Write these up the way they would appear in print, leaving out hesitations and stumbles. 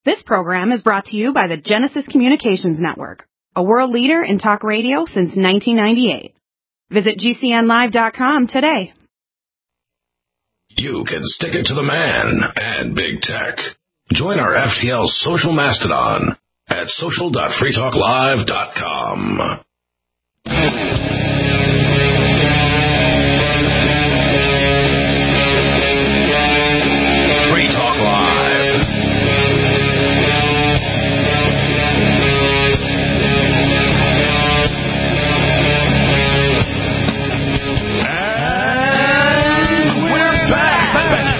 This program is brought to you by the Genesis Communications Network, a world leader in talk radio since 1998. Visit GCNlive.com today. You can stick it to the man and big tech. Join our FTL social mastodon at social.freetalklive.com. Free Talk Live. And we're back.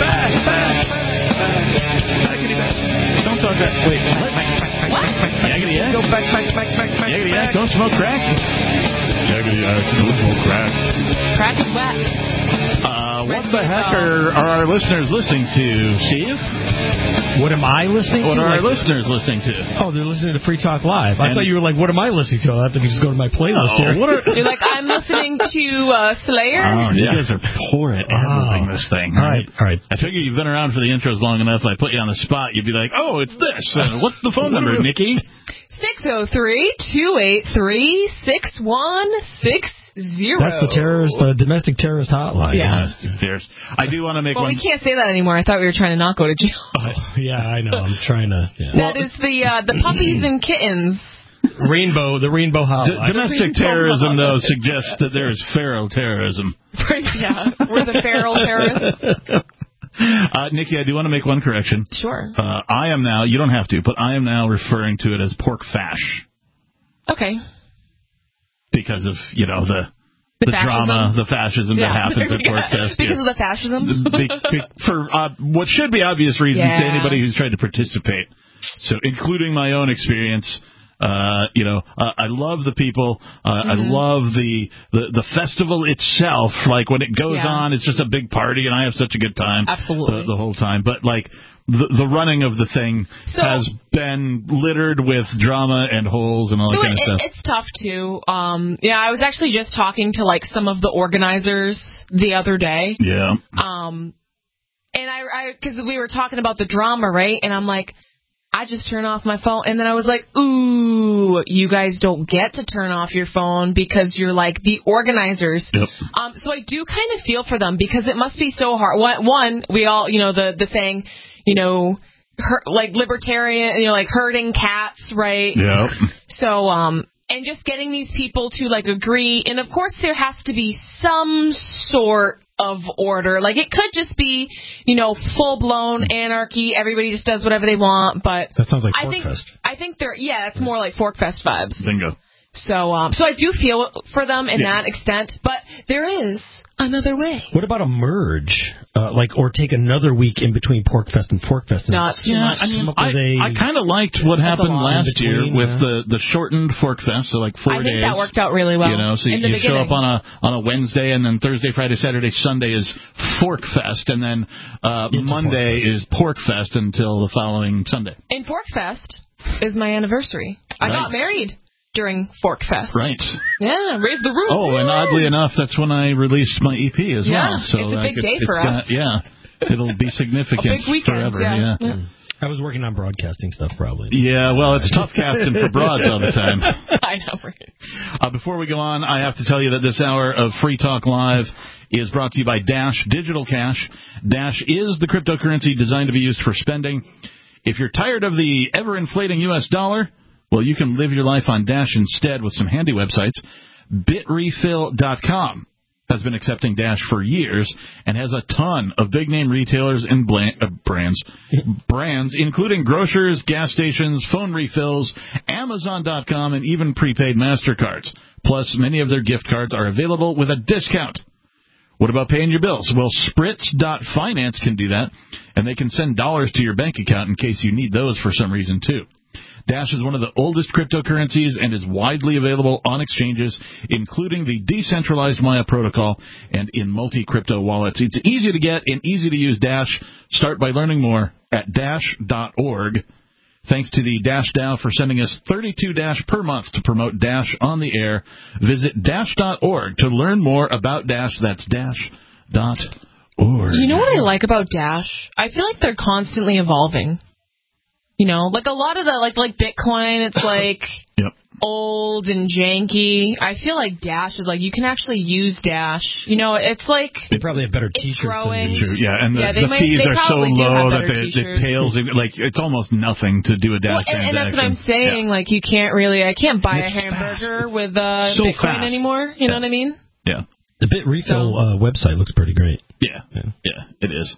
Don't talk that. Wait. What? Yaggity yak. Go back. Yaggity yak. Don't smoke crack. Yaggity yak. Don't smoke crack. Crack is whack. What the heck are our listeners listening to, Steve? What am I listening to? What are our listeners listening to? Oh, they're listening to Free Talk Live. I thought you were like, what am I listening to? I'll have to just go to my playlist here. You're like, I'm listening to Slayer? Oh, you guys are poor at editing this thing. All right. I figure you've been around for the intros long enough. I put you on the spot. You'd be like, oh, it's this. What's the phone number, Nikki? 603-283-6160. That's the domestic terrorist hotline. Yeah. I do want to make one. Well, we can't say that anymore. I thought we were trying to not go to jail. Oh, yeah, I know. I'm trying to. Yeah. That is the puppies and kittens. The rainbow hotline. Domestic terrorism, though, suggests that there is feral terrorism. Yeah, we're the feral terrorists. Nikki, I do want to make one correction. Sure. I am now, you don't have to, but I am now referring to it as pork fash. Okay. Because of, the drama, the fascism that happens at PorkFest. Because of the fascism? For what should be obvious reasons to anybody who's tried to participate. So, including my own experience, I love the people. I love the festival itself. Like, when it goes on, it's just a big party, and I have such a good time. Absolutely. The whole time. But, like, the running of the thing has been littered with drama and holes and all that kind of stuff. It's tough, too. I was actually just talking to, like, some of the organizers the other day. Yeah. And because we were talking about the drama, right? And I'm like, I just turn off my phone. And then I was like, ooh, you guys don't get to turn off your phone because you're like the organizers. Yep. So I do kind of feel for them because it must be so hard. One, we all, the saying, like libertarian, like herding cats, right? Yeah. So, and just getting these people to like agree. And of course there has to be some sort of order. Like it could just be, full blown anarchy. Everybody just does whatever they want. But that sounds like Forkfest. I think it's more like Forkfest vibes. Bingo. So I do feel for them in that extent, but there is another way. What about a merge, or take another week in between Porkfest and Forkfest? Not too much. I kind of liked what happened last year with the shortened Forkfest, so like 4 days. I think that worked out really well. So you show up on a Wednesday, and then Thursday, Friday, Saturday, Sunday is Forkfest, and then Monday is Porkfest until the following Sunday. And Forkfest is my anniversary. I got married during Forkfest. Right. Yeah, raise the roof. Oh, and oddly enough, that's when I released my EP as well. So it's a big day for us. It'll be significant a big weekend, forever. Yeah. I was working on broadcasting stuff, probably. Yeah, well, it's tough casting for broads all the time. I know, right? Before we go on, I have to tell you that this hour of Free Talk Live is brought to you by Dash Digital Cash. Dash is the cryptocurrency designed to be used for spending. If you're tired of the ever-inflating U.S. dollar, well, you can live your life on Dash instead with some handy websites. Bitrefill.com has been accepting Dash for years and has a ton of big-name retailers and brands, including grocers, gas stations, phone refills, Amazon.com, and even prepaid MasterCards. Plus, many of their gift cards are available with a discount. What about paying your bills? Well, Spritz.finance can do that, and they can send dollars to your bank account in case you need those for some reason, too. Dash is one of the oldest cryptocurrencies and is widely available on exchanges, including the decentralized Maya protocol and in multi-crypto wallets. It's easy to get and easy to use Dash. Start by learning more at Dash.org. Thanks to the Dash DAO for sending us 32 Dash per month to promote Dash on the air. Visit Dash.org to learn more about Dash. That's Dash.org. You know what I like about Dash? I feel like they're constantly evolving. like a lot of the like Bitcoin, it's like Yep. old and janky. I feel like Dash is like you can actually use Dash. It's like They probably have better teachers growing. than Yeah, and the fees are so low that it pales in, like it's almost nothing to do a Dash transaction. And that's what I'm saying. Yeah. Like I can't buy a hamburger with so Bitcoin fast. anymore. You know what I mean? Yeah. The BitRefill website looks pretty great. Yeah, it is.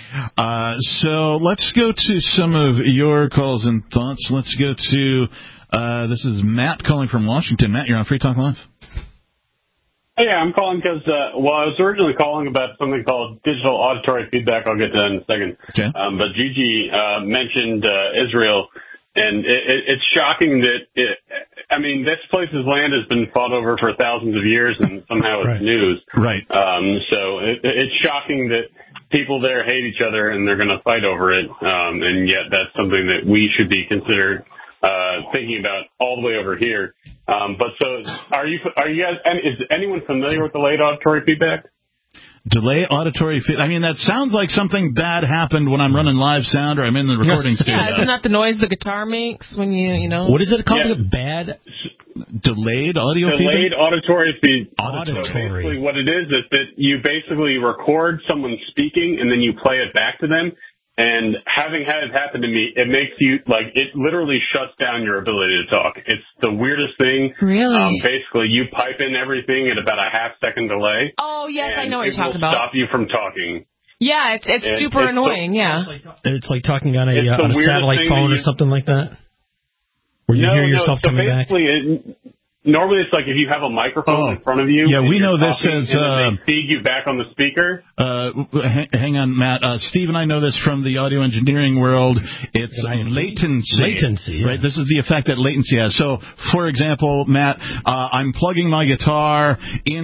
So let's go to some of your calls and thoughts. Let's go to, this is Matt calling from Washington. Matt, you're on Free Talk Live. Yeah, I'm calling because, I was originally calling about something called digital auditory feedback. I'll get to that in a second. Okay. But Gigi mentioned Israel, and it's shocking that this place's land has been fought over for thousands of years, and somehow it's news. Right. So it's shocking that people there hate each other and they're going to fight over it, and yet that's something that we should be considered thinking about all the way over here. But so, are you guys? Is anyone familiar with delayed auditory feedback? Delay auditory feedback. That sounds like something bad happened when I'm running live sound or I'm in the recording studio. Yeah, isn't that the noise the guitar makes when you know? What is it called? Bad? Delayed audio feedback? Delayed auditory feedback. Auditory. So basically what it is that you basically record someone speaking and then you play it back to them. And having had it happen to me, it makes you, it literally shuts down your ability to talk. It's the weirdest thing. Really? Basically, you pipe in everything at about a half-second delay. Oh, yes, I know what you're talking about. It will about. stop you from talking. Yeah, it's super annoying, yeah. It's like talking on a satellite phone or something like that? Where you hear yourself coming back? Normally, it's like if you have a microphone in front of you. Yeah, we know this as they feed you back on the speaker. Hang on, Matt. Steve and I know this from the audio engineering world. It's latency. Latency, right? This is the effect that latency has. So, for example, Matt, I'm plugging my guitar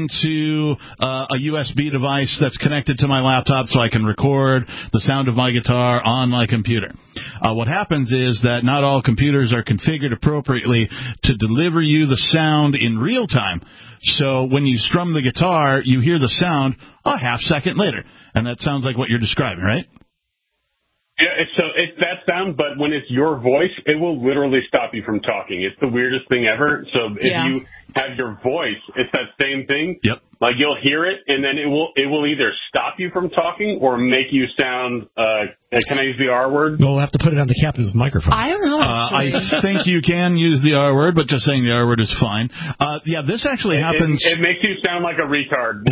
into a USB device that's connected to my laptop so I can record the sound of my guitar on my computer. What happens is that not all computers are configured appropriately to deliver you the sound in real time. So when you strum the guitar, you hear the sound a half second later. And that sounds like what you're describing, right? Yeah, it's that sound, but when it's your voice, it will literally stop you from talking. It's the weirdest thing ever. So if you have your voice, it's that same thing. Yep. Like you'll hear it, and then it will either stop you from talking or make you sound. Can I use the R word? We'll have to put it on the captain's microphone. I don't know. I think you can use the R word, but just saying the R word is fine. This actually happens. It makes you sound like a retard.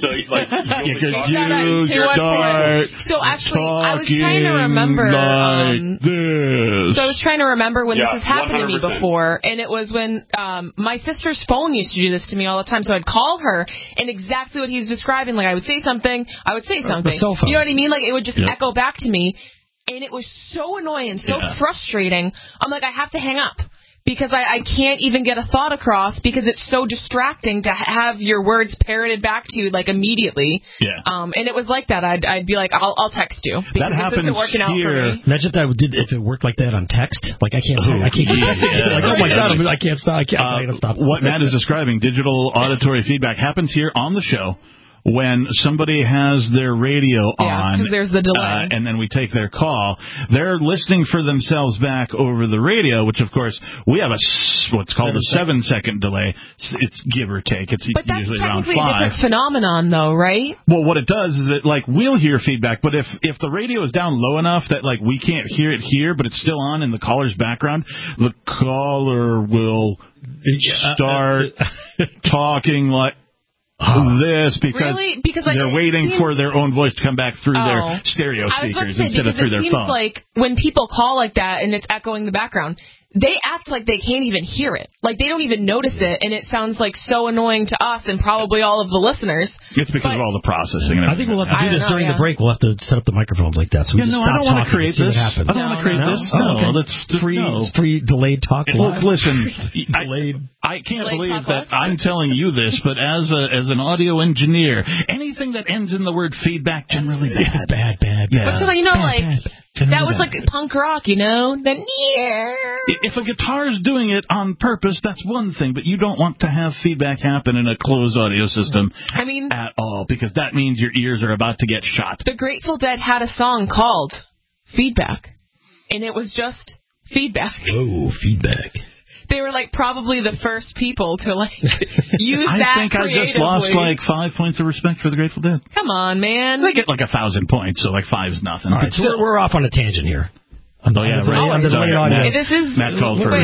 So actually, I was trying to remember. Like this. So I was trying to remember when this has happened 100%. to me before, and it was when my sister's phone used to do this to me all the time. So I'd call her, and exactly what he's describing, like I would say something, The cell phone. You know what I mean? Like it would just echo back to me, and it was so annoying, so frustrating. I'm like, I have to hang up. Because I can't even get a thought across because it's so distracting to have your words parroted back to you like immediately. Yeah. And it was like that. I'd be like, I'll text you because that happens this isn't working out for me. Imagine if it worked like that on text. Like I can't. Like oh my god, I can't stop. I can't stop. What Matt is describing, digital auditory feedback, happens here on the show. When somebody has their radio on, because there's the delay, and then we take their call, they're listening for themselves back over the radio, which of course we have what's called a 7-second delay. It's give or take. It's but that's usually around 5. technically a different phenomenon, though, right? Well, what it does is that we'll hear feedback, but if the radio is down low enough that we can't hear it here, but it's still on in the caller's background, the caller will start talking like this because they're waiting for their own voice to come back through their stereo speakers instead of through their phone. It seems like when people call like that and it's echoing the background, they act like they can't even hear it. Like they don't even notice it, and it sounds like so annoying to us and probably all of the listeners. It's because of all the processing. I think we'll have to do this during the break. We'll have to set up the microphones like that. So we just stop I don't want to create this. I don't want to create this. That's free delayed talk. Look, listen, I can't believe that I'm telling you this, but as an audio engineer, anything that ends in the word feedback generally bad. But so that was like punk rock, Then if a guitar's doing it on purpose, that's one thing, but you don't want to have feedback happen in a closed audio system at all, because that means your ears are about to get shot. The Grateful Dead had a song called Feedback, and it was just feedback. Whoa, feedback. They were like probably the first people to like use I that think I just lost like 5 points of respect for the Grateful Dead. Come on, man. They get like 1,000 points, so like 5 is nothing. All right, so we're off on a tangent here. This is Matt called for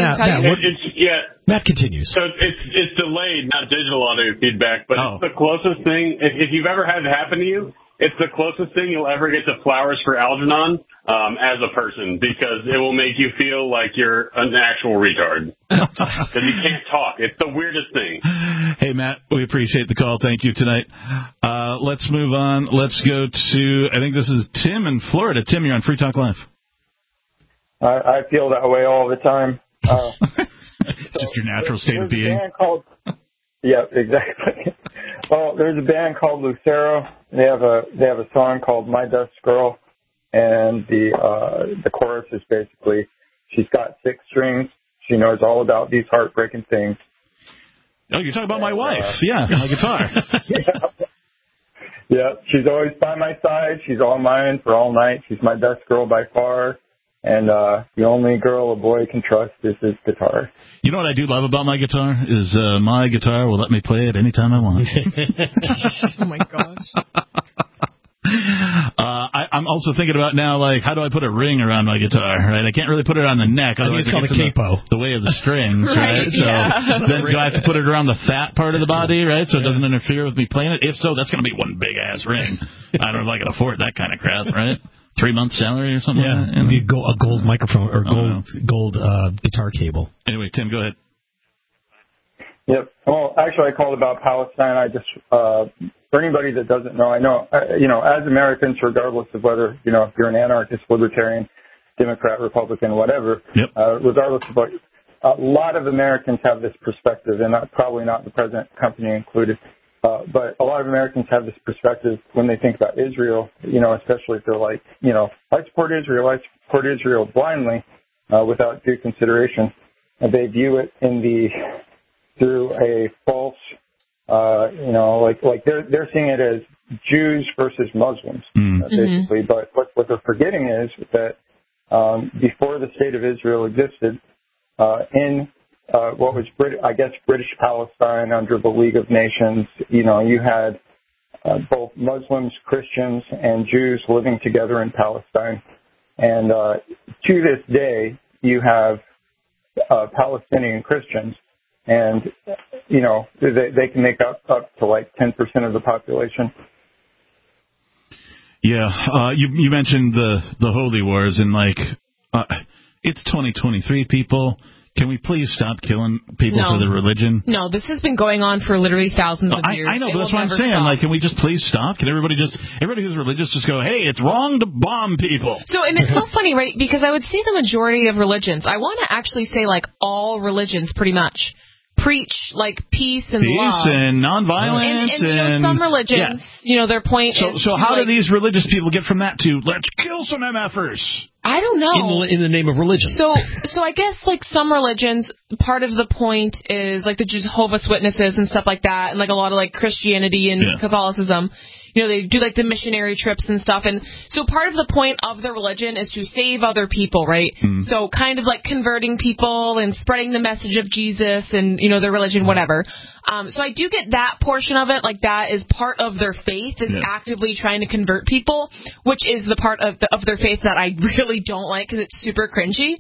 Matt continues. So it's delayed, not digital audio feedback, but it's the closest thing. If you've ever had it happen to you, it's the closest thing you'll ever get to Flowers for Algernon as a person, because it will make you feel like you're an actual retard. Because you can't talk. It's the weirdest thing. Hey, Matt, we appreciate the call. Thank you tonight. Let's move on. Let's go to, I think this is Tim in Florida. Tim, you're on Free Talk Live. I feel that way all the time. Just your natural state of being. Yeah, exactly. Well, there's a band called Lucero. They have a song called My Best Girl, and the chorus is basically, she's got 6 strings. She knows all about these heartbreaking things. Oh, you're talking about my wife. Yeah, my guitar. Yeah, she's always by my side. She's all mine for all night. She's my best girl by far. And the only girl a boy can trust is his guitar. You know what I do love about my guitar is my guitar will let me play it anytime I want. Oh, my gosh. I'm also thinking about now, like, how do I put a ring around my guitar, right? I can't really put it on the neck. Otherwise it's called a capo. The way of the strings, right? So then do I have to put it around the fat part of the body, right? So it doesn't interfere with me playing it? If so, that's going to be one big-ass ring. I don't know if I can afford that kind of crap, right? 3 months salary or something like that? Maybe a gold microphone or gold guitar cable. Anyway, Tim, go ahead. Yep. Well, actually, I called about Palestine. I just, for anybody that doesn't know, I know, as Americans, regardless of whether, if you're an anarchist, libertarian, Democrat, Republican, whatever, regardless of what, a lot of Americans have this perspective, and probably not the present company included. But a lot of Americans have this perspective when they think about Israel, especially if they're like, I support Israel blindly, without due consideration. And they view it through a false, like they're seeing it as Jews versus Muslims, basically. But what they're forgetting is that, before the state of Israel existed, in what was British Palestine under the League of Nations, you had both Muslims, Christians, and Jews living together in Palestine. And to this day, you have Palestinian Christians, and they can make up to like 10% of the population. Yeah, you mentioned the holy wars, and it's 2023, people. Can we please stop killing people for their religion? No, this has been going on for literally thousands of years. I know, but that's what I'm saying. Stop. Can we just please stop? Can everybody who's religious just go, hey, it's wrong to bomb people? So, and it's so funny, right? Because I would see the majority of religions. I want to actually say all religions pretty much preach peace and love. Peace and nonviolence. And some religions, their point is. So how do these religious people get from that to let's kill some MFers? I don't know. In the name of religion. So I guess some religions, part of the point is the Jehovah's Witnesses and stuff like that, and a lot of Christianity and Catholicism. They do the missionary trips and stuff, and so part of the point of the religion is to save other people, right? So kind of converting people and spreading the message of Jesus and their religion, whatever. So I do get that portion of it, that is part of their faith, is actively trying to convert people, which is the part of their faith that I really don't like because it's super cringy.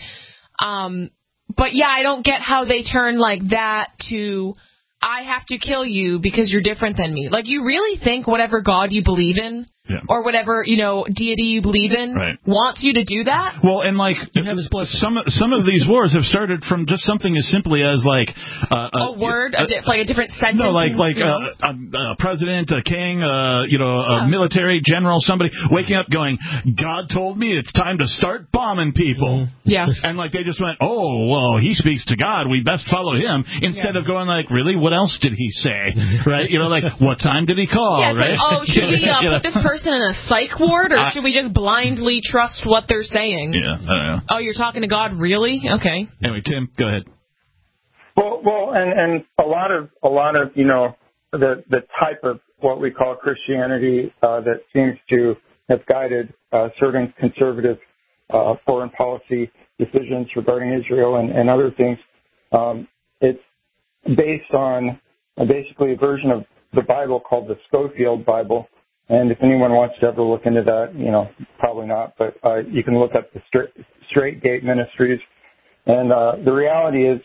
But yeah, I don't get how they turn that to, I have to kill you because you're different than me. You really think whatever God you believe in or whatever, deity you believe in wants you to do that? Well, and some of these wars have started from just something as simply as a word, a different sentence. No, a president, a king, a military general, somebody waking up going, God told me it's time to start bombing people. Yeah. And they just went, oh, well, he speaks to God, we best follow him, instead of going really, what else did he say? Right? What time did he call? Yeah, right? Should we put this person in a psych ward, or should we just blindly trust what they're saying? Yeah, I don't know. Oh, you're talking to God, really? Okay. Anyway, Tim, go ahead. Well, and a lot of the type of what we call Christianity that seems to have guided certain conservative foreign policy, decisions regarding Israel and other things. It's based on basically a version of the Bible called the Scofield Bible. And if anyone wants to ever look into that, probably not, but you can look up the Straight Gate Ministries. And the reality is,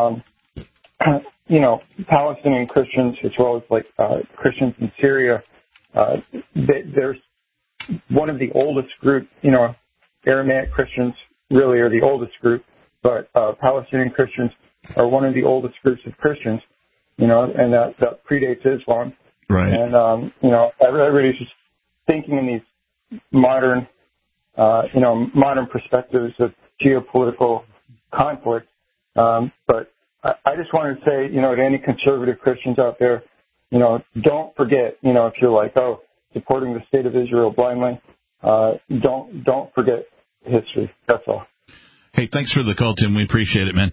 Palestinian Christians, as well as Christians in Syria, there's one of the oldest groups. Aramaic Christians really are the oldest group, but Palestinian Christians are one of the oldest groups of Christians, and that predates Islam. Right. And, everybody's just thinking in these modern perspectives of geopolitical conflict. But I just wanted to say, to any conservative Christians out there, don't forget, if you're like, supporting the state of Israel blindly, don't forget history. That's all. Hey, thanks for the call, Tim. We appreciate it, man.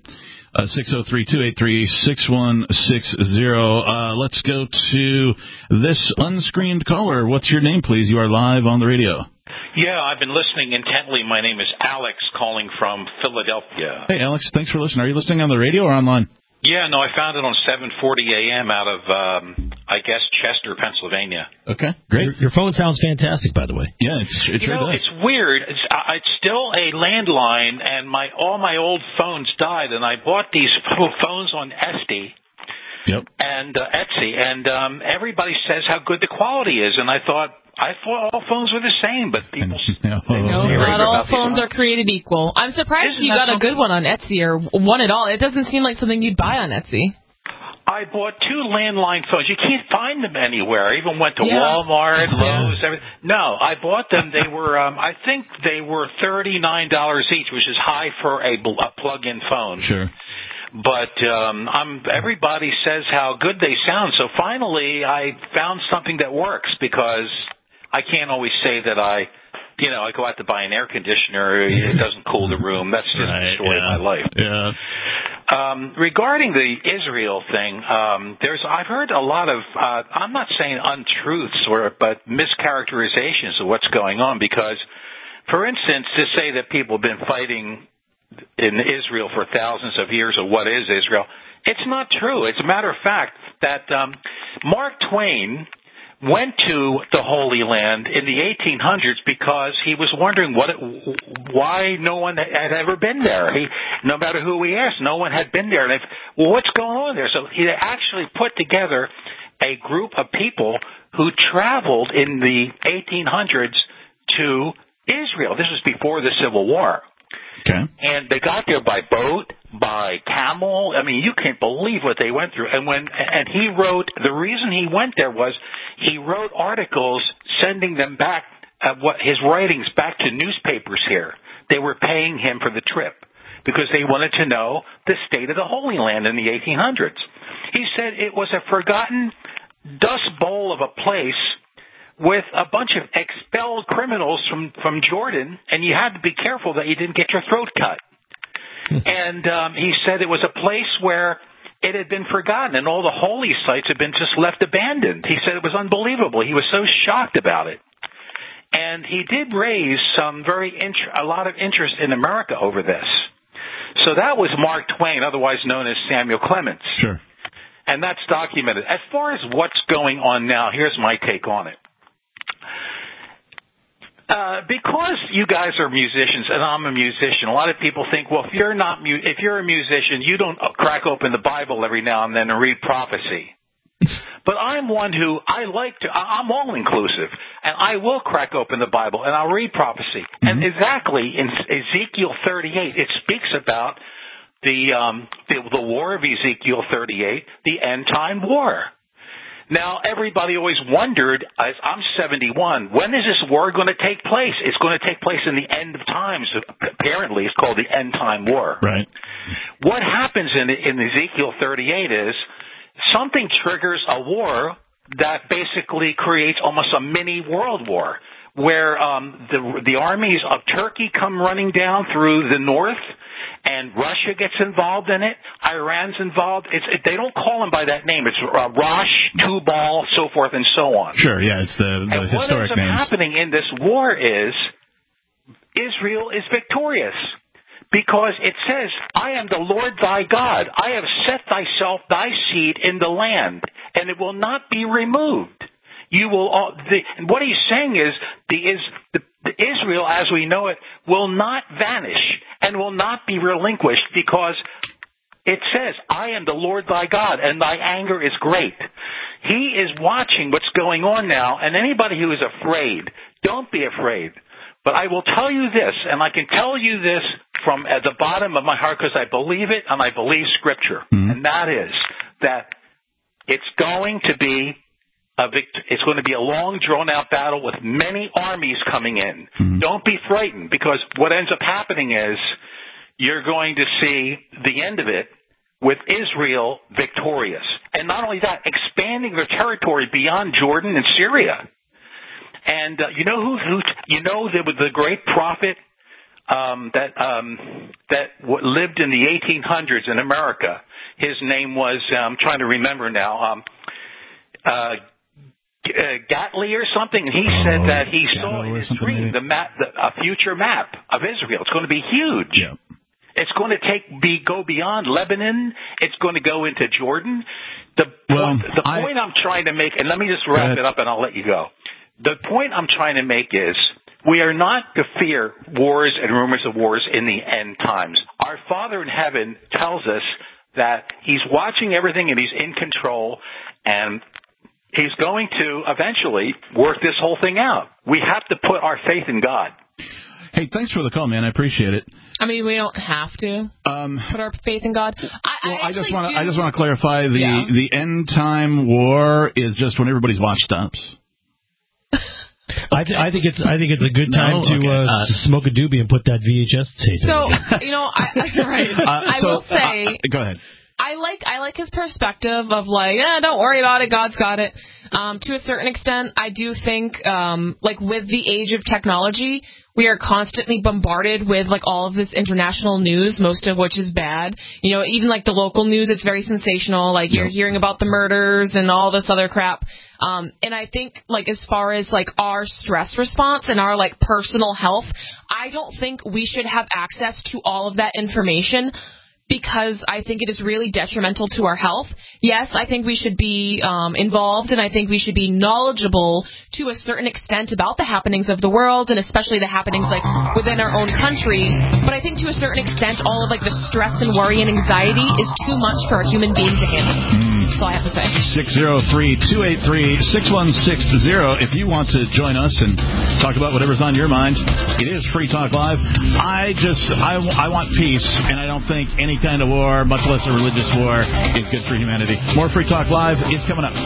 603-283-6160. Let's go to this unscreened caller. What's your name, please? You are live on the radio. Yeah, I've been listening intently. My name is Alex, calling from Philadelphia. Hey, Alex, thanks for listening. Are you listening on the radio or online? Yeah, no, I found it on 740 AM out of, Chester, Pennsylvania. Okay, great. Your phone sounds fantastic, by the way. Yeah, it sure does. It's weird. It's still a landline, and all my old phones died, and I bought these phones on Etsy. Yep. And Etsy, and everybody says how good the quality is, and I thought all phones were the same, but people... No, not all phones are created equal. I'm surprised you got a good one on Etsy, or one at all. It doesn't seem like something you'd buy on Etsy. I bought 2 landline phones. You can't find them anywhere. I even went to Walmart, Lowe's, everything. No, I bought them. They were, I think they were $39 each, which is high for a plug-in phone. Sure. But everybody says how good they sound. So finally, I found something that works, because I can't always say that I go out to buy an air conditioner. It doesn't cool the room. That's just the story of my life. Yeah. Regarding the Israel thing, I've heard a lot of, I'm not saying untruths, but mischaracterizations of what's going on, because, for instance, to say that people have been fighting in Israel for thousands of years, or what is Israel, it's not true. It's a matter of fact that Mark Twain went to the Holy Land in the 1800s because he was wondering why no one had ever been there. No matter who he asked, no one had been there. And what's going on there? So he actually put together a group of people who traveled in the 1800s to Israel. This was before the Civil War. Okay. And they got there by boat, by camel. I mean, you can't believe what they went through. And he wrote, the reason he went there was he wrote articles sending them back, his writings back to newspapers here. They were paying him for the trip because they wanted to know the state of the Holy Land in the 1800s. He said it was a forgotten dust bowl of a place with a bunch of expelled criminals from Jordan, and you had to be careful that you didn't get your throat cut. And he said it was a place where it had been forgotten, and all the holy sites had been just left abandoned. He said it was unbelievable. He was so shocked about it. And he did raise a lot of interest in America over this. So that was Mark Twain, otherwise known as Samuel Clemens. Sure. And that's documented. As far as what's going on now, here's my take on it. Because you guys are musicians and I'm a musician, a lot of people think, well, if you're a musician, you don't crack open the Bible every now and then and read prophecy. But I'm one who I'm all inclusive, and I will crack open the Bible and I'll read prophecy. Mm-hmm. And exactly in Ezekiel 38, it speaks about the war of Ezekiel 38, the end time war. Now, everybody always wondered, I'm 71, when is this war going to take place? It's going to take place in the end of times. Apparently, it's called the end time war. Right. What happens in Ezekiel 38 is something triggers a war that basically creates almost a mini world war, where the armies of Turkey come running down through the north, and Russia gets involved in it. Iran's involved. They don't call them by that name. It's Rosh, Tubal, so forth and so on. Sure, yeah, it's the historic names. What ends up happening in this war is Israel is victorious Because it says, I am the Lord thy God. I have set thyself thy seed in the land, and it will not be removed. You will. And what he's saying is, the Israel, as we know it, will not vanish and will not be relinquished, because it says, I am the Lord thy God, and thy anger is great. He is watching what's going on now, and anybody who is afraid, don't be afraid. But I will tell you this, and I can tell you this from at the bottom of my heart, because I believe it and I believe Scripture, and that is that it's going to be a long, drawn-out battle with many armies coming in. Don't be frightened, because what ends up happening is you're going to see the end of it with Israel victorious, and not only that, expanding their territory beyond Jordan and Syria. And you know there was the great prophet that lived in the 1800s in America. His name was I'm trying to remember now. Gatley or something. And he said that he saw in his dream a future map of Israel. It's going to be huge. Yeah. It's going to go beyond Lebanon. It's going to go into Jordan. The point I'm trying to make, and let me just wrap it up and I'll let you go. The point I'm trying to make is we are not to fear wars and rumors of wars in the end times. Our Father in heaven tells us that he's watching everything and he's in control, and he's going to eventually work this whole thing out. We have to put our faith in God. Hey, thanks for the call, man. I appreciate it. I mean, we don't have to put our faith in God. I just want to clarify the end time war is just when everybody's watch stops. I think it's a good time to smoke a doobie and put that VHS tape. So I will say. Go ahead. I like his perspective of don't worry about it, God's got it. To a certain extent, I do think with the age of technology, we are constantly bombarded with all of this international news, most of which is bad. Even the local news, it's very sensational. You're hearing about the murders and all this other crap. And I think as far as our stress response and our personal health, I don't think we should have access to all of that information, because I think it is really detrimental to our health. Yes, I think we should be involved, and I think we should be knowledgeable to a certain extent about the happenings of the world, and especially the happenings within our own country. But I think to a certain extent, all of the stress and worry and anxiety is too much for a human being to handle. That's all I have to say. 603-283-6160. If you want to join us and talk about whatever's on your mind, it is Free Talk Live. I want peace, and I don't think any kind of war, much less a religious war, is good for humanity. More Free Talk Live is coming up.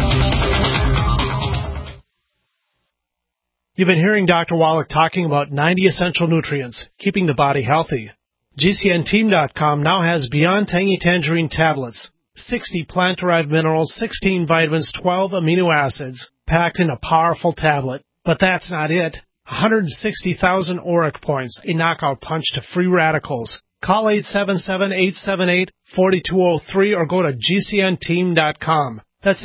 You've been hearing Dr. Wallach talking about 90 essential nutrients, keeping the body healthy. GCNteam.com now has Beyond Tangy Tangerine tablets, 60 plant-derived minerals, 16 vitamins, 12 amino acids, packed in a powerful tablet. But that's not it. 160,000 auric points, a knockout punch to free radicals. Call 877-878-4203 or go to GCNteam.com. That's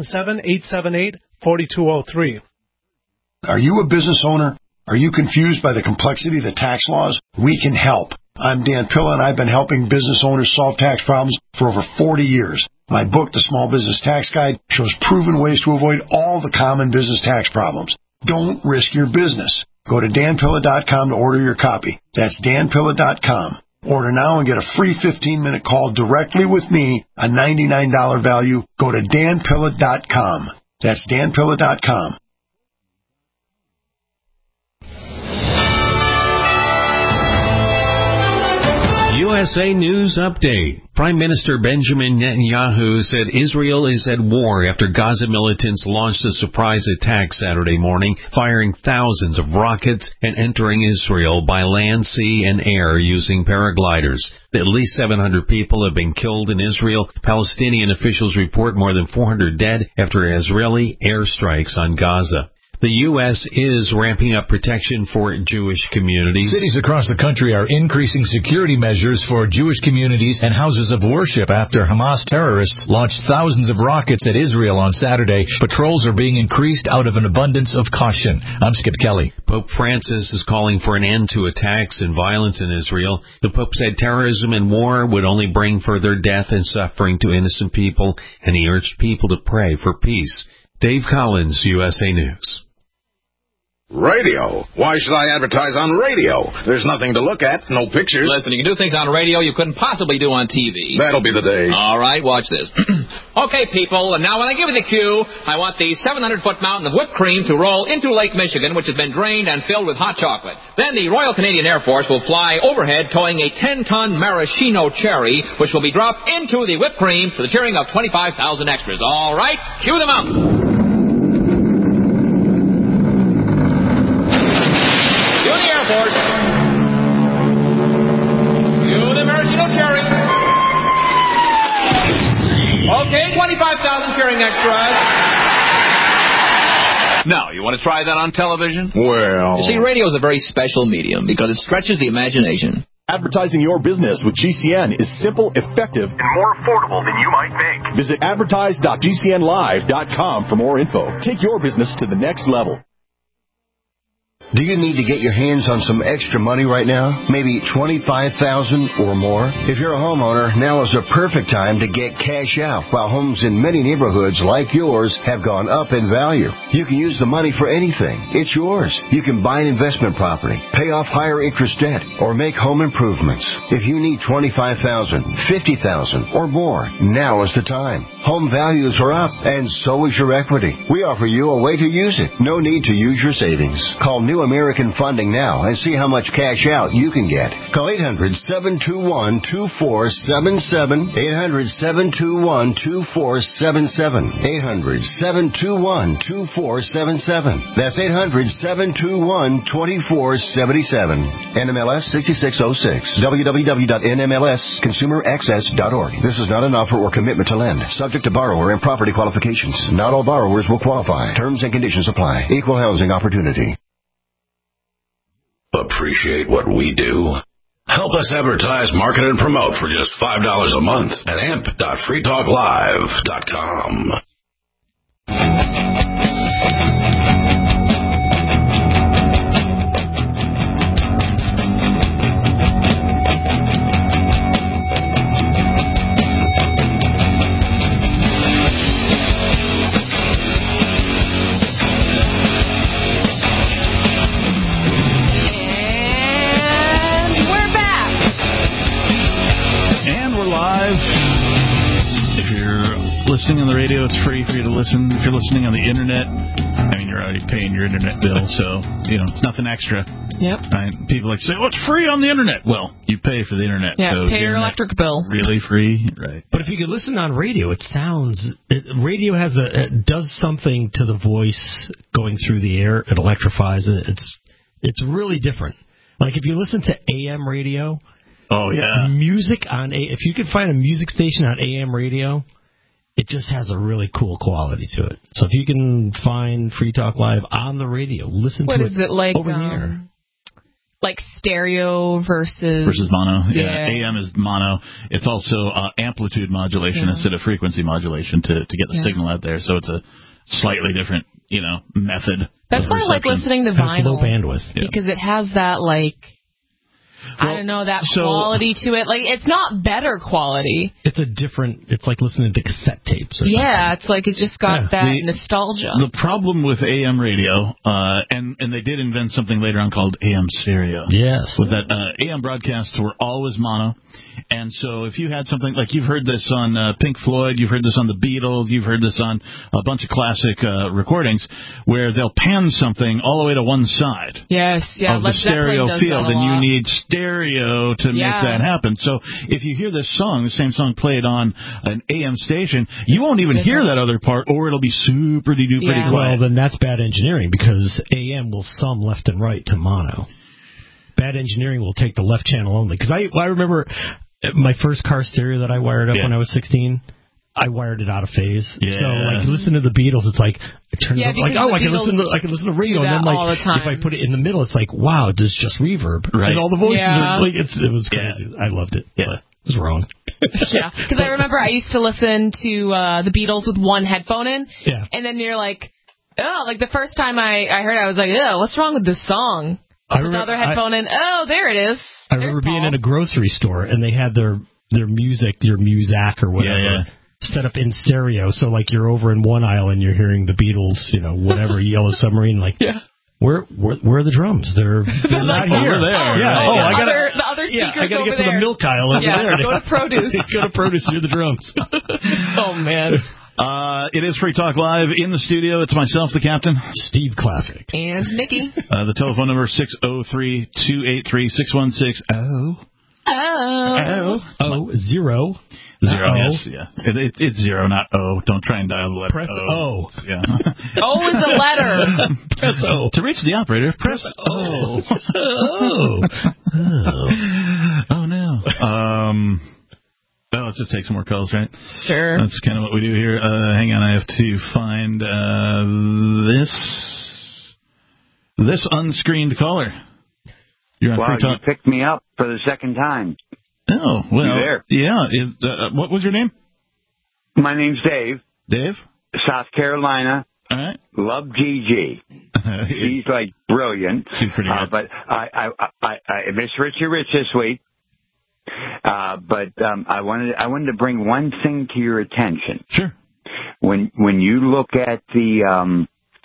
877-878-4203. Are you a business owner? Are you confused by the complexity of the tax laws? We can help. I'm Dan Pilla, and I've been helping business owners solve tax problems for over 40 years. My book, The Small Business Tax Guide, shows proven ways to avoid all the common business tax problems. Don't risk your business. Go to danpilla.com to order your copy. That's danpilla.com. Order now and get a free 15-minute call directly with me, a $99 value. Go to danpilla.com. That's danpilla.com. USA News Update. Prime Minister Benjamin Netanyahu said Israel is at war after Gaza militants launched a surprise attack Saturday morning, firing thousands of rockets and entering Israel by land, sea, and air using paragliders. At least 700 people have been killed in Israel. Palestinian officials report more than 400 dead after Israeli airstrikes on Gaza. The U.S. is ramping up protection for Jewish communities. Cities across the country are increasing security measures for Jewish communities and houses of worship after Hamas terrorists launched thousands of rockets at Israel on Saturday. Patrols are being increased out of an abundance of caution. I'm Skip Kelly. Pope Francis is calling for an end to attacks and violence in Israel. The Pope said terrorism and war would only bring further death and suffering to innocent people, and he urged people to pray for peace. Dave Collins, USA News. Radio. Why should I advertise on radio? There's nothing to look at, no pictures. Listen, you can do things on radio you couldn't possibly do on TV. That'll be the day. All right, watch this. Okay, people, and now when I give you the cue, I want the 700-foot mountain of whipped cream to roll into Lake Michigan, which has been drained and filled with hot chocolate. Then the Royal Canadian Air Force will fly overhead towing a 10-ton maraschino cherry, which will be dropped into the whipped cream to the cheering of 25,000 extras. All right, cue them out. Okay, 25,000 cheering extras. Now, you want to try that on television? Well... You see, radio is a very special medium because it stretches the imagination. Advertising your business with GCN is simple, effective, and more affordable than you might think. Visit advertise.gcnlive.com for more info. Take your business to the next level. Do you need to get your hands on some extra money right now? Maybe $25,000 or more? If you're a homeowner, now is the perfect time to get cash out. While homes in many neighborhoods like yours have gone up in value, you can use the money for anything. It's yours. You can buy an investment property, pay off higher interest debt, or make home improvements. If you need $25,000, $50,000, or more, now is the time. Home values are up, and so is your equity. We offer you a way to use it. No need to use your savings. Call New American Funding now and see how much cash out you can get. Call 800-721-2477. 800-721-2477. 800-721-2477. That's 800-721-2477. NMLS 6606. www.nmlsconsumeraccess.org. This is not an offer or commitment to lend. Subject to borrower and property qualifications. Not all borrowers will qualify. Terms and conditions apply. Equal housing opportunity. Appreciate what we do? Help us advertise, market, and promote for just $5 a month at amp.freetalklive.com. Listening on the radio, it's free for you to listen. If you're listening on the internet, I mean, you're already paying your internet bill, so, it's nothing extra. Yep. Right? People like to say, oh, it's free on the internet. Well, you pay for the internet. Yeah, so pay your electric bill. Really free, right. But if you could listen on radio, radio does something to the voice going through the air. It electrifies it. It's really different. Like if you listen to AM radio. Oh, yeah. If you could find a music station on AM radio, it just has a really cool quality to it. So if you can find Free Talk Live on the radio, listen to it. What is it like? Over the air. Like stereo versus mono. Yeah. AM is mono. It's also amplitude modulation instead of frequency modulation to get the signal out there. So it's a slightly different, method. That's why I like listening to vinyl. Low bandwidth. Because it has that that quality to it. Like, it's not better quality. It's like listening to cassette tapes. It's just got that nostalgia. The problem with AM radio, and they did invent something later on called AM stereo. Yes. Was that AM broadcasts were always mono. And so if you had something, like you've heard this on Pink Floyd, you've heard this on the Beatles, you've heard this on a bunch of classic recordings, where they'll pan something all the way to one side of the stereo field, and you need stereo to make that happen. So if you hear this song, the same song played on an AM station, you won't even hear that other part, or it'll be super-duper quiet. Well, then that's bad engineering, because AM will sum left and right to mono. Bad engineering will take the left channel only. Because I remember my first car stereo that I wired up when I was 16, I wired it out of phase. Yeah. So like listen to the Beatles, it's like I turn it up, like I can listen to Ringo, and then like if I put it in the middle, it's like wow, there's just reverb, right? And all the voices are like it was crazy. I loved it. Yeah, it was wrong. Yeah, because I remember I used to listen to the Beatles with one headphone in, and then you're like, oh, like the first time I heard it, I was like, oh, what's wrong with this song? Put the other headphone in. Oh, there it is. I remember being in a grocery store and they had their music, your Muzak or whatever, set up in stereo. So like you're over in one aisle and you're hearing the Beatles, whatever, Yellow Submarine, like. Where are the drums? They're not here. Over there. The other speakers I gotta over get to the milk aisle over there. Go to produce. Go to produce near the drums. Oh man. It is Free Talk Live in the studio. It's myself, the captain, Steve Classic, and Nikki. The telephone number 603-283-6160. Zero. Yes, yeah. It's zero, not O. Don't try and dial the letter Press O. Yeah. O is a letter. Press O. To reach the operator, press O. Oh, no. Let's just take some more calls, right? Sure. That's kind of what we do here. Hang on, I have to find this unscreened caller. You're on Free Talk. You picked me up for the second time. Oh, well, you there? Yeah. What was your name? My name's Dave. Dave? South Carolina. All right. Love Gigi. He's like brilliant. She's pretty good. But I miss Richie Rich this week. But I wanted to bring one thing to your attention. Sure. When you look at the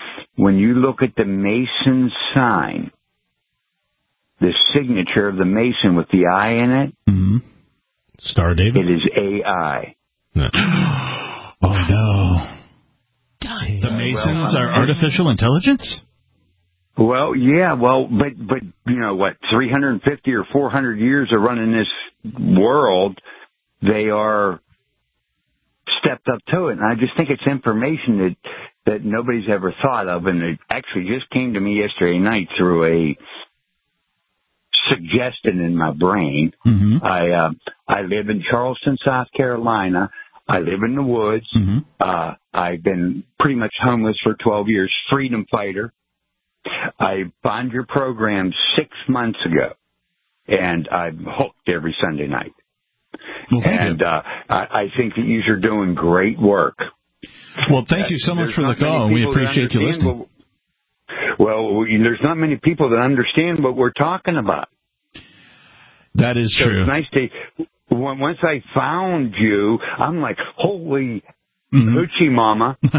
Mason sign, the signature of the Mason with the I in it, Star David. It is AI. Oh no! The Masons are artificial intelligence. Well, yeah, but 350 or 400 years of running this world, they are stepped up to it. And I just think it's information that nobody's ever thought of, and it actually just came to me yesterday night through a suggestion in my brain. I live in Charleston, South Carolina. I live in the woods. I've been pretty much homeless for 12 years, freedom fighter. I found your program 6 months ago, and I'm hooked every Sunday night. Well, I think that you're doing great work. Well, thank you so much for the call. We appreciate you listening. Well, there's not many people that understand what we're talking about. That is true. It's nice to. Once I found you, I'm like, holy hoochie mama. Because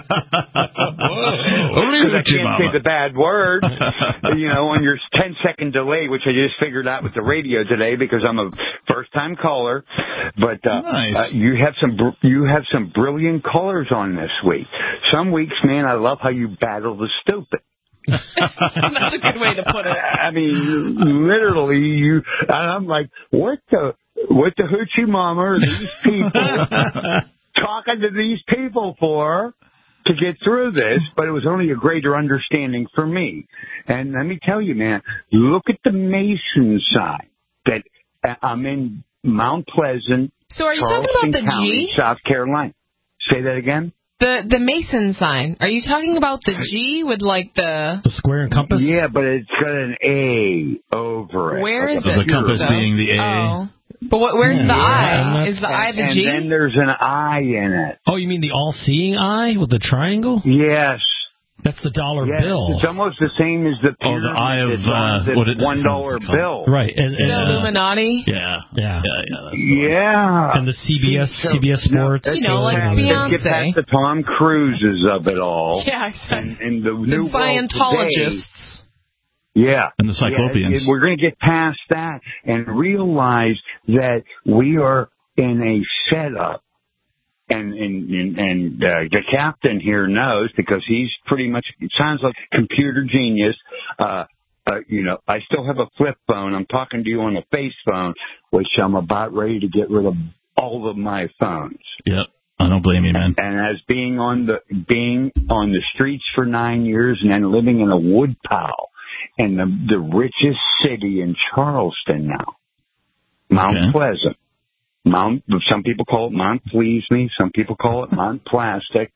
I can't say the bad word, on your 10-second delay, which I just figured out with the radio today because I'm a first-time caller. But nice. You have some brilliant callers on this week. Some weeks, man, I love how you battle the stupid. That's a good way to put it. I mean, literally, I'm like, what the hoochie mama are these people talking to these people for to get through this? But it was only a greater understanding for me. And let me tell you, man, look at the Mason sign that I'm in Mount Pleasant. So are you Charleston talking about the County, G? South Carolina. Say that again? The Mason sign. Are you talking about the G with like the square and compass? Yeah, but it's got an A over it. Where is it? The compass being the A. Oh. But where's the I? Is the I the G? And then there's an I in it. Oh, you mean the all-seeing eye with the triangle? Yes. That's the dollar bill. It's almost the same as the pyramid. The eye of $1 bill. Right. And the Illuminati? Yeah. Yeah. And the CBS Sports. Like Beyonce. Get past the Tom Cruises of it all. Yeah, exactly. And the new Scientologists. Yeah. And the Cyclopeans. We're going to get past that and realize that we are in a setup. And the captain here knows because he's pretty much, it sounds like a computer genius. I still have a flip phone. I'm talking to you on a face phone, which I'm about ready to get rid of all of my phones. Yep. I don't blame you, man. And as being on the streets for 9 years and then living in a wood pile in the richest city in Charleston now, Mount Pleasant. Some people call it Mount Please Me. Some people call it Mount Plastic.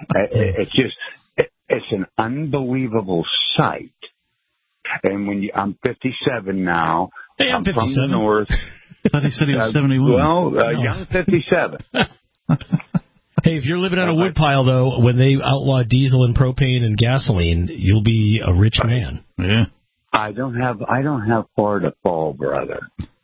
It's an unbelievable sight. And I'm 57 now. Hey, I'm 57. From the north. I thought he said he was 71. Young 57. Hey, if you're living on a woodpile, though, when they outlaw diesel and propane and gasoline, you'll be a rich man. Yeah. I don't have far to fall, brother.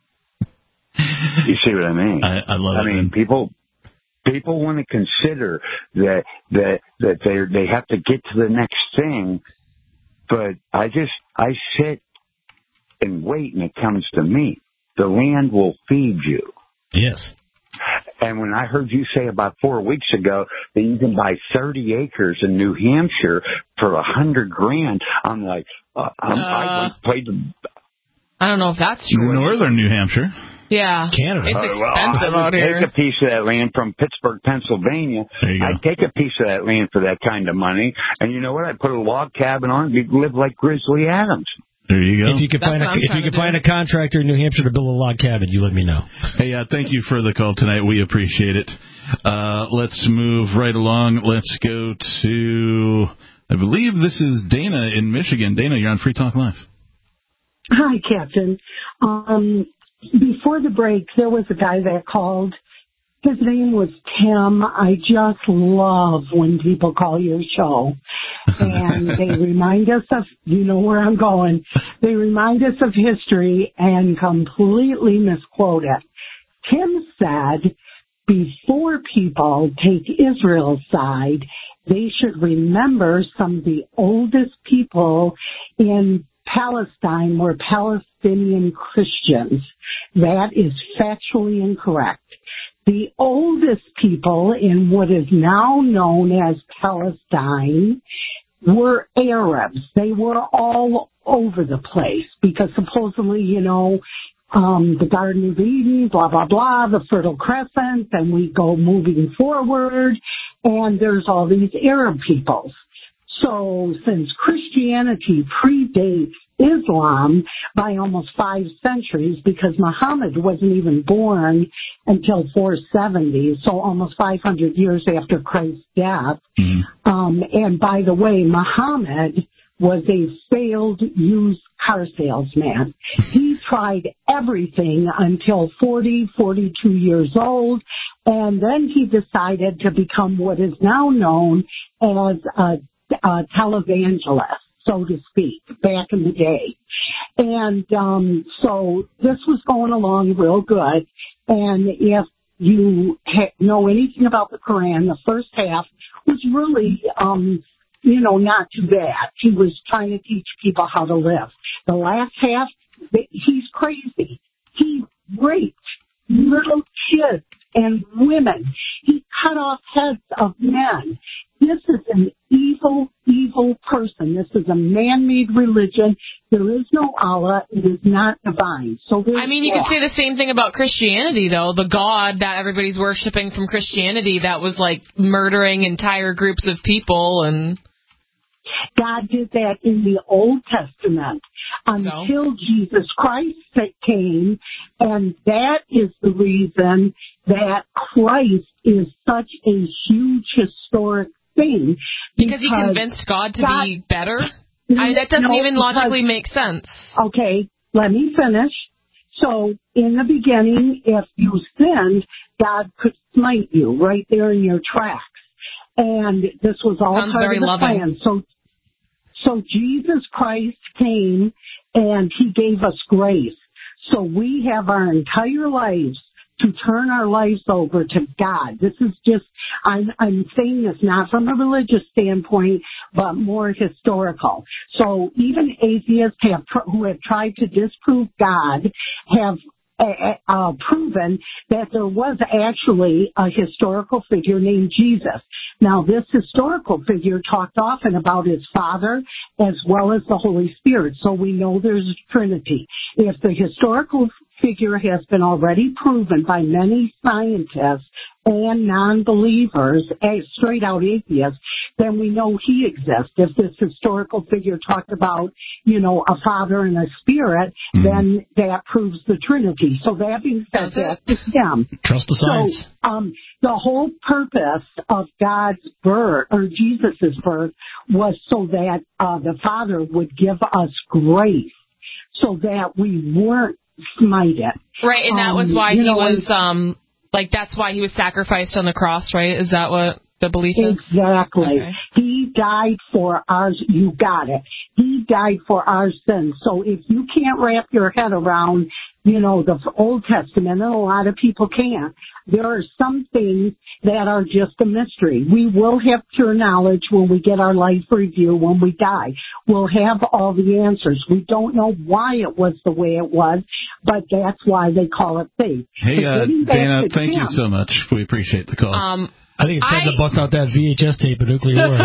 You see what I mean? I love it. I mean, people want to consider that they have to get to the next thing, but I sit and wait, and it comes to me. The land will feed you. Yes. And when I heard you say about 4 weeks ago that you can buy 30 acres in New Hampshire for $100,000, I'm like, I played the. I don't know if that's true. Northern New Hampshire. Yeah, Canada. It's expensive out here. Take a piece of that land from Pittsburgh, Pennsylvania. I'd take a piece of that land for that kind of money. And you know what? I'd put a log cabin on it and live like Grizzly Adams. There you go. If you could find a contractor in New Hampshire to build a log cabin, you let me know. Hey, thank you for the call tonight. We appreciate it. Let's move right along. Let's go to, I believe this is Dana in Michigan. Dana, you're on Free Talk Live. Hi, Captain. Before the break, there was a guy that called. His name was Tim. I just love when people call your show. And they remind us of, you know where I'm going, they remind us of history and completely misquote it. Tim said, before people take Israel's side, they should remember some of the oldest people in Palestine were Palestinian Christians. That is factually incorrect. The oldest people in what is now known as Palestine were Arabs. They were all over the place because supposedly, the Garden of Eden, blah, blah, blah, the Fertile Crescent, and we go moving forward, and there's all these Arab peoples. So since Christianity predates Islam by almost 5 centuries, because Muhammad wasn't even born until 470, so almost 500 years after Christ's death. And by the way, Muhammad was a failed used car salesman. He tried everything until 42 years old, and then he decided to become what is now known as a televangelist, so to speak, back in the day. And so this was going along real good. And if you know anything about the Quran, the first half was really, not too bad. He was trying to teach people how to live. The last half, he's crazy. He raped little kids and women. He cut off heads of men. This is an evil, evil person. This is a man-made religion. There is no Allah. It is not divine. So you could say the same thing about Christianity, though. The God that everybody's worshiping from Christianity that was, murdering entire groups of people. And God did that in the Old Testament until Jesus Christ came, and that is the reason that Christ is such a huge historic thing. Because he convinced God to be better? That doesn't even logically make sense. Okay, let me finish. So, in the beginning, if you sinned, God could smite you right there in your tracks. And this was all part of the plan. So Jesus Christ came and he gave us grace. So we have our entire lives to turn our lives over to God. This is just, I'm saying this not from a religious standpoint, but more historical. So even atheists who have tried to disprove God have proven that there was actually a historical figure named Jesus. Now, this historical figure talked often about his Father as well as the Holy Spirit, so we know there's a Trinity. If the historical figure has been already proven by many scientists and non-believers, straight out atheists, then we know he exists. If this historical figure talked about, a father and a spirit, then that proves the Trinity. So that being said, that's him. Trust the science. So, the whole purpose of God's birth, or Jesus' birth, was so that the Father would give us grace so that we weren't smited. Right, and that was why he was, that's why he was sacrificed on the cross, right? Is that what the belief is? Exactly. Okay. He died for ours. You got it. He died for our sins. So if you can't wrap your head around, the Old Testament, and a lot of people can't, there are some things that are just a mystery. We will have pure knowledge when we get our life review when we die. We'll have all the answers. We don't know why it was the way it was, but that's why they call it faith. Hey, Dana, thank you so much. We appreciate the call. I think it's time to bust out that VHS tape of nuclear war.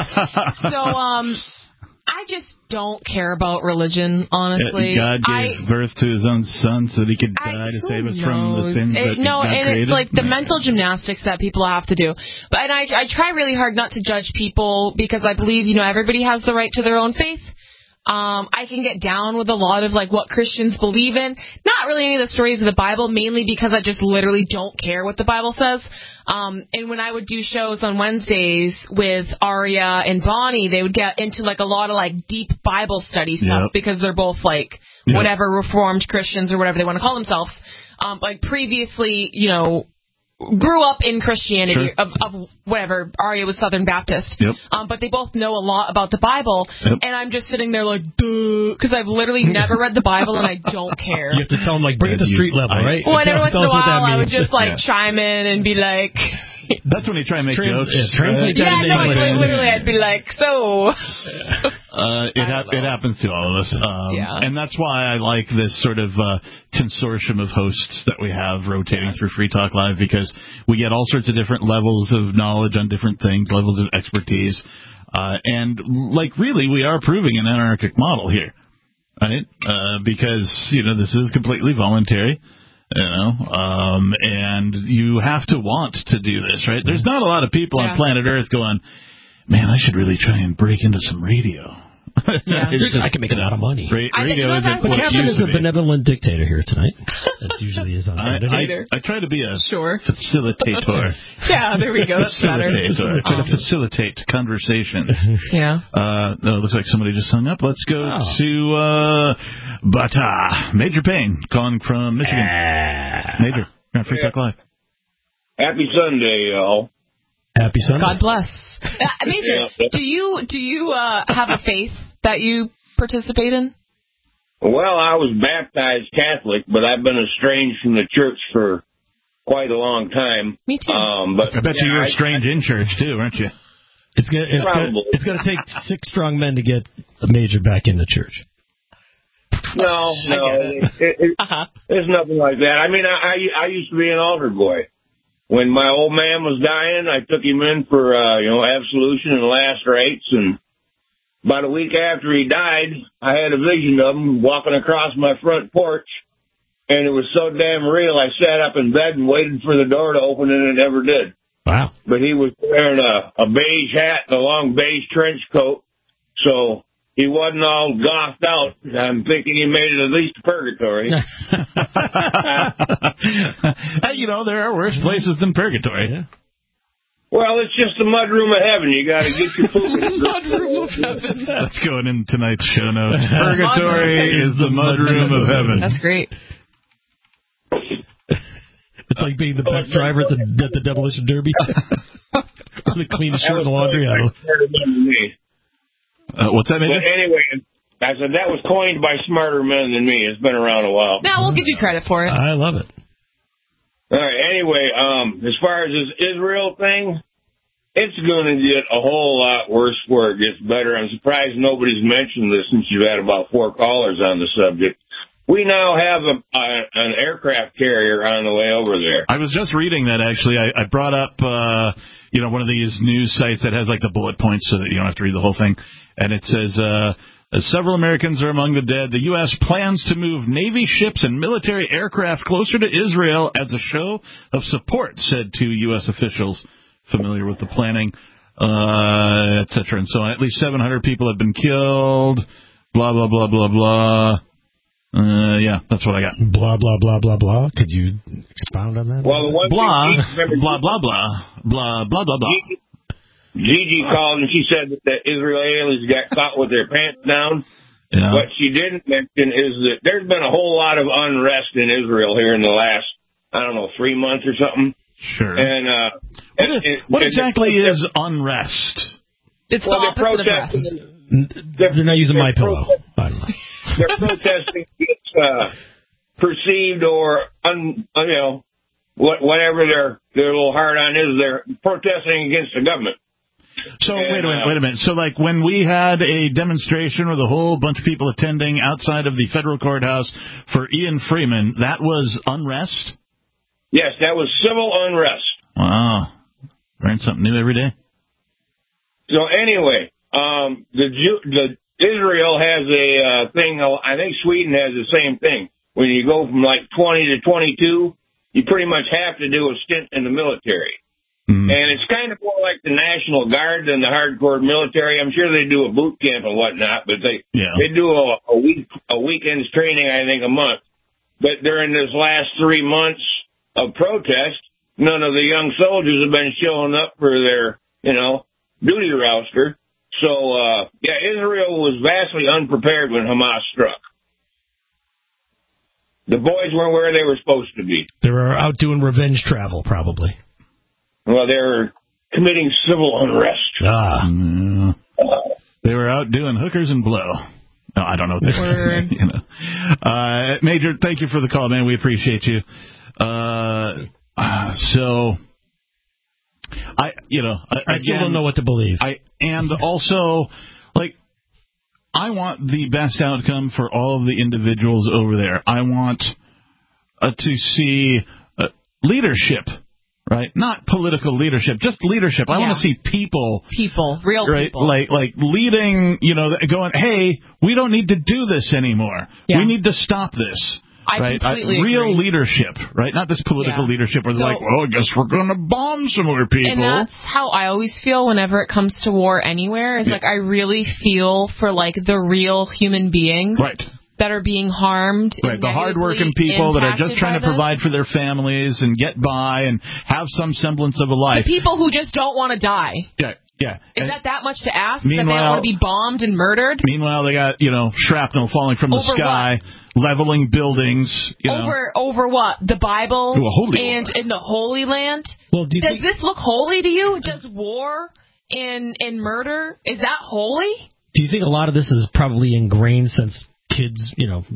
I just don't care about religion, honestly. God gave birth to his own son so that he could die to save us from the sins that God created. It's like the mental gymnastics that people have to do. But I try really hard not to judge people because I believe, everybody has the right to their own faith. I can get down with a lot of what Christians believe in. Not really any of the stories of the Bible, mainly because I just literally don't care what the Bible says. And when I would do shows on Wednesdays with Aria and Bonnie, they would get into a lot of deep Bible study stuff because they're both whatever Reformed Christians or whatever they want to call themselves. Previously, grew up in Christianity, of whatever. Aria was Southern Baptist. But they both know a lot about the Bible, and I'm just sitting there duh, because I've literally never read the Bible, and I don't care. You have to tell them, bring it to street level, right? Well, every once in a while, I would just, chime in and be like... That's when you try and make jokes. Literally, I'd be like, so... It happens to all of us. And that's why I like this sort of consortium of hosts that we have rotating through Free Talk Live, because we get all sorts of different levels of knowledge on different things, levels of expertise. And, really, we are proving an anarchic model here, right? Because, this is completely voluntary. And you have to want to do this, right? There's not a lot of people on planet Earth going, man, I should really try and break into some radio. I can make a lot of money. Radio isn't the captain is a benevolent dictator here tonight. That's usually his I try to be a facilitator. There we go. That's better. I try to facilitate conversations. It looks like somebody just hung up. Let's go to Major Payne calling from Michigan. Major, you're on Free Talk Live. Happy Sunday, y'all. Happy Sunday. God bless. Major, do you have a faith that you participate in? Well, I was baptized Catholic, but I've been estranged from the church for quite a long time. Me too. But I bet you were estranged in church too, aren't you? It's gonna take 6 strong men to get a Major back in the church. No, there's nothing like that. I mean, I used to be an altar boy. When my old man was dying, I took him in for, absolution and last rites. And about a week after he died, I had a vision of him walking across my front porch. And it was so damn real, I sat up in bed and waited for the door to open, and it never did. Wow. But he was wearing a beige hat and a long beige trench coat. So he wasn't all goughed out. I'm thinking he made it at least to purgatory. There are worse places than purgatory. Yeah. Well, it's just the mudroom of heaven. You got to get your poop in. Mudroom of heaven. That's going in tonight's show notes. Purgatory is the mudroom of heaven. That's great. It's like being the best driver at the Demolition Derby. The cleanest shirt in the laundry aisle. What's that, Major? But anyway, I said that was coined by smarter men than me. It's been around a while. Now we'll give you credit for it. I love it. All right. Anyway, as far as this Israel thing, it's going to get a whole lot worse before it gets better. I'm surprised nobody's mentioned this since you've had about 4 callers on the subject. We now have an aircraft carrier on the way over there. I was just reading that, actually. I brought up, one of these news sites that has, the bullet points so that you don't have to read the whole thing. And it says, As several Americans are among the dead, the U.S. plans to move Navy ships and military aircraft closer to Israel as a show of support, said two U.S. officials familiar with the planning, etc. and so on. At least 700 people have been killed, blah, blah, blah, blah, blah. Yeah, that's what I got. Blah, blah, blah, blah, blah. Could you expound on that? Well, the one blah, thing blah, blah, blah, blah, blah, blah, blah. Gigi called and she said that the Israelis got caught with their pants down. Yeah. What she didn't mention is that there's been a whole lot of unrest in Israel here in the last, 3 months or something. Sure. And what exactly is unrest? It's the opposite of rest. They're not using my pillow. I don't know. They're protesting against perceived or whatever their little hard on is. They're protesting against the government. So wait a minute. So like when we had a demonstration with a whole bunch of people attending outside of the federal courthouse for Ian Freeman, that was unrest? Yes, that was civil unrest. Wow. Learn something new every day. So anyway, the Israel has a thing. I think Sweden has the same thing. When you go from like 20 to 22, you pretty much have to do a stint in the military. Mm-hmm. And it's kind of more like the National Guard than the hardcore military. I'm sure they do a boot camp and whatnot, but they do a weekend's training, I think, a month. But during this last 3 months of protest, none of the young soldiers have been showing up for their, duty roster. So, Israel was vastly unprepared when Hamas struck. The boys weren't where they were supposed to be. They were out doing revenge travel, probably. Well, they were committing civil unrest. They were out doing hookers and blow. No, I don't know what they were. Major, thank you for the call, man. We appreciate you. I still don't know what to believe. And also, I want the best outcome for all of the individuals over there. I want to see leadership, right? Not political leadership, just leadership. I want to see people, real people, like leading. Going, hey, we don't need to do this anymore. Yeah. We need to stop this. I completely real agree. leadership, right? Not this political leadership where they're like, well, I guess we're going to bomb some more people. And that's how I always feel whenever it comes to war anywhere. Is I really feel for the real human beings. Right. That are being harmed. Right, the hardworking people that are just trying to provide for their families and get by and have some semblance of a life. The people who just don't want to die. Yeah. Is that much to ask? That they want to be bombed and murdered? Meanwhile, they got, shrapnel falling from the sky, leveling buildings. Over what? The Bible? In the Holy Land? Well, does this look holy to you? Does war and murder, is that holy? Do you think a lot of this is probably ingrained since kids,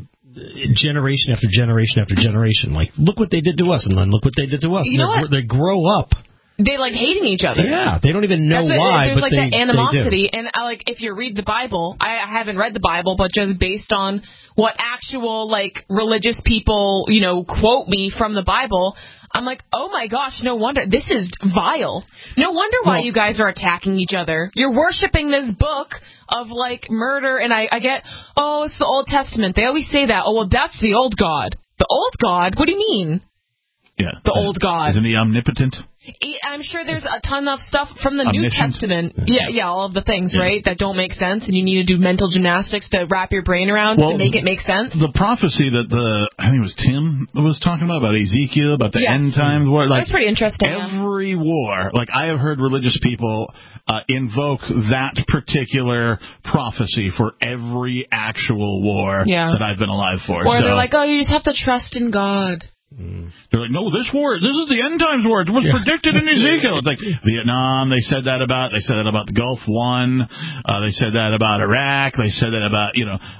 generation after generation after generation? Like, look what they did to us, and then look what they did to us. They grow up. They hating each other. Yeah, they don't even know why. There's but that animosity, and if you read the Bible, I haven't read the Bible, but just based on what actual religious people quote me from the Bible, I'm like, oh my gosh, no wonder this is vile. No wonder why you guys are attacking each other. You're worshiping this book of murder, and I get, it's the Old Testament. They always say that. Oh well, that's the old God. The old God? What do you mean? Yeah, the old God. Isn't he omnipotent? I'm sure there's a ton of stuff from the New Testament. Yeah, all of the things, right, that don't make sense, and you need to do mental gymnastics to wrap your brain around to make it make sense. The prophecy that I think it was Tim was talking about Ezekiel, about the end times war. That's pretty interesting. Every war, I have heard religious people invoke that particular prophecy for every actual war that I've been alive for. Or they're like, you just have to trust in God. They're like, no, this is the end times war. It was predicted in Ezekiel. It's like Vietnam. They said that about the Gulf War. They said that about Iraq. They said that about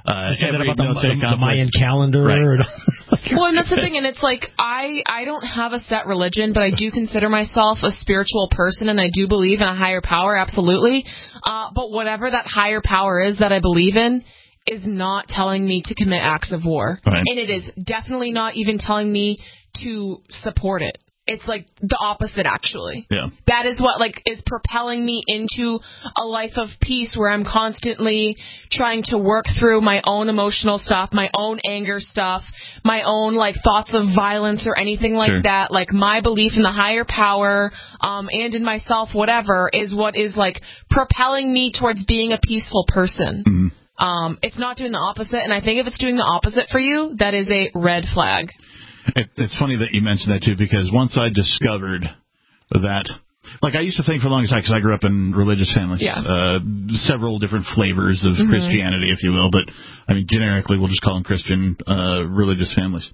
the Mayan calendar. Right. Well, and that's the thing, and it's I don't have a set religion, but I do consider myself a spiritual person, and I do believe in a higher power, absolutely. But whatever that higher power is that I believe in is not telling me to commit acts of war. Right. And it is definitely not even telling me to support it. it's like the opposite, actually. Yeah. That is what like is propelling me into a life of peace where I'm constantly trying to work through my own emotional stuff, my own anger stuff, my own like thoughts of violence or anything like that. Like my belief in the higher power and in myself, whatever, is what is like propelling me towards being a peaceful person. Mm-hmm. It's not doing the opposite, and I think if it's doing the opposite for you, that is a red flag. It's funny that you mentioned that, too, because once I discovered that, like I used to think for the longest time, because I grew up in religious families, several different flavors of Christianity, if you will, but, I mean, generically, we'll just call them Christian religious families.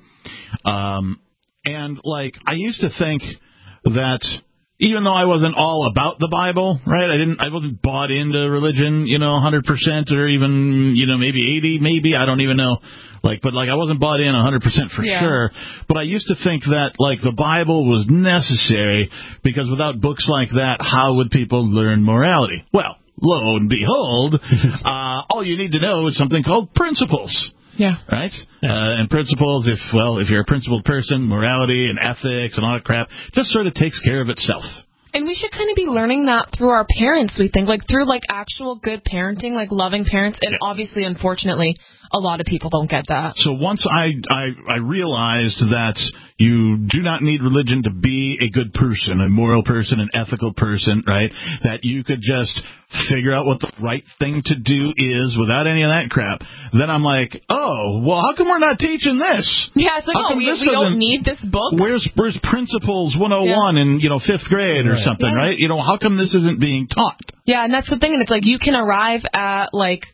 And, like, I used to think that even though I wasn't all about the Bible, right, I wasn't bought into religion, 100% or even, maybe 80, maybe, I don't even know. But I wasn't bought in 100% for sure. But I used to think that, the Bible was necessary because without books like that, how would people learn morality? Well, lo and behold, all you need to know is something called principles. Yeah. Right? And principles, if you're a principled person, morality and ethics and all that crap just sort of takes care of itself. And we should kind of be learning that through our parents, we think, through actual good parenting, loving parents. And obviously, unfortunately, a lot of people don't get that. So once I realized that you do not need religion to be a good person, a moral person, an ethical person, right? That you could just figure out what the right thing to do is without any of that crap. Then I'm like, oh, well, how come we're not teaching this? Yeah, it's like, we don't need this book. Where's Principles 101 in, 5th grade or something, right? How come this isn't being taught? Yeah, and that's the thing. And it's you can arrive at,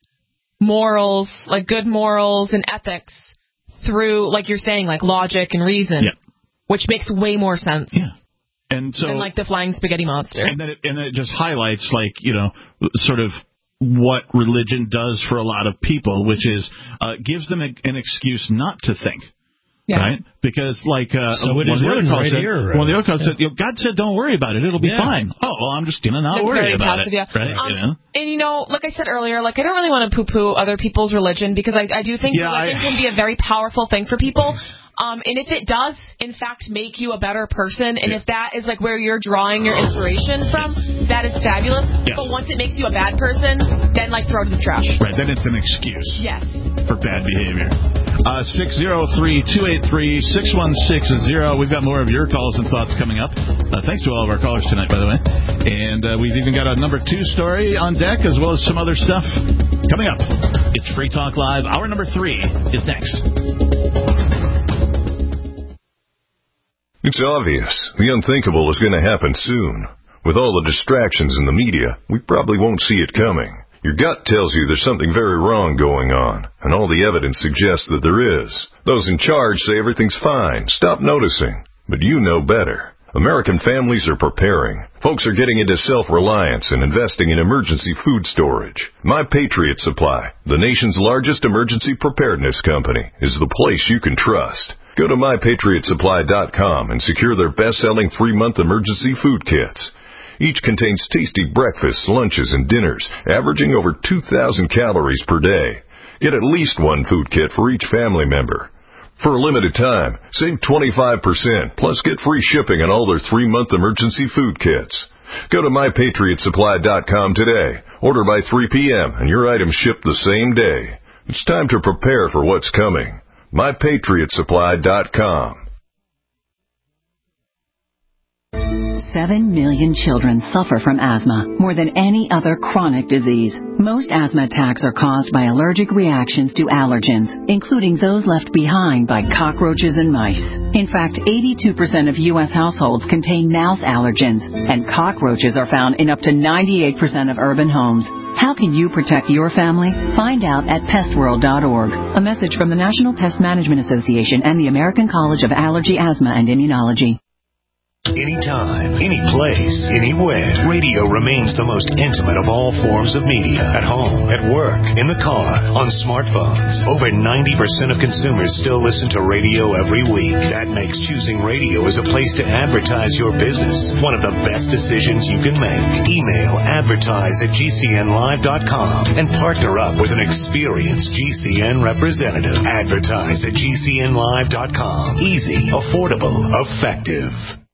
morals, good morals and ethics through, you're saying, logic and reason, which makes way more sense. Yeah. And so, than the flying spaghetti monster. And then it just highlights, sort of what religion does for a lot of people, which is gives them an excuse not to think. Yeah. Right? Because, so it is written right here. One of the other calls said, God said, don't worry about it. It'll be fine. Oh, well, I'm just going to not worry about it. Yeah. Right? And, like I said earlier, I don't really want to poo-poo other people's religion because I do think religion can be a very powerful thing for people. And if it does, in fact, make you a better person, and if that is where you're drawing your inspiration from, that is fabulous. Yes. But once it makes you a bad person, then throw it in the trash. Right, then it's an excuse. Yes. For bad behavior. 603-283-6160. We've got more of your calls and thoughts coming up. Thanks to all of our callers tonight, by the way. And we've even got a number 2 story on deck, as well as some other stuff coming up. It's Free Talk Live. Hour number 3 is next. It's obvious. The unthinkable is going to happen soon. With all the distractions in the media, we probably won't see it coming. Your gut tells you there's something very wrong going on, and all the evidence suggests that there is. Those in charge say everything's fine. Stop noticing. But you know better. American families are preparing. Folks are getting into self-reliance and investing in emergency food storage. My Patriot Supply, the nation's largest emergency preparedness company, is the place you can trust. Go to MyPatriotSupply.com and secure their best-selling 3-month emergency food kits. Each contains tasty breakfasts, lunches, and dinners, averaging over 2,000 calories per day. Get at least one food kit for each family member. For a limited time, save 25%, plus get free shipping on all their 3-month emergency food kits. Go to MyPatriotSupply.com today. Order by 3 p.m. and your items ship the same day. It's time to prepare for what's coming. MyPatriotSupply.com. 7 million children suffer from asthma, more than any other chronic disease. Most asthma attacks are caused by allergic reactions to allergens, including those left behind by cockroaches and mice. In fact, 82% of U.S. households contain mouse allergens, and cockroaches are found in up to 98% of urban homes. How can you protect your family? Find out at pestworld.org. A message from the National Pest Management Association and the American College of Allergy, Asthma, and Immunology. Anytime, any place, anywhere, radio remains the most intimate of all forms of media. At home, at work, in the car, on smartphones. Over 90% of consumers still listen to radio every week. That makes choosing radio as a place to advertise your business one of the best decisions you can make. Email advertise@gcnlive.com and partner up with an experienced GCN representative. Advertise@gcnlive.com. Easy, affordable, effective.